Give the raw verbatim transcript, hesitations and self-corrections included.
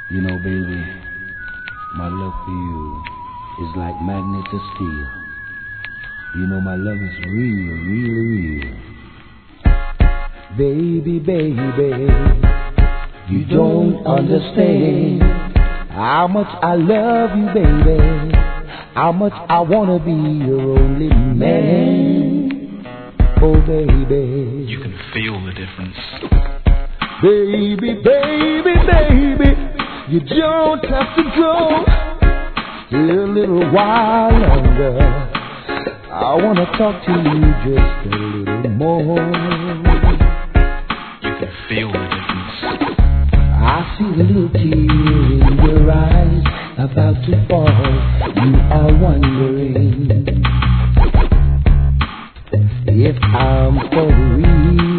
You know, baby, my love for you is like magnets of steel. You know, my love is real, real, real. Baby, baby, you don't understand how much I love you, baby. How much I wanna be your only man. Oh, baby, you can feel the difference. Baby, baby, baby, you don't have to go a little while longer. I wanna talk to you just a little more. You can feel the difference. I see a little tear in your eyes about to fall. You are wondering if I'm for real.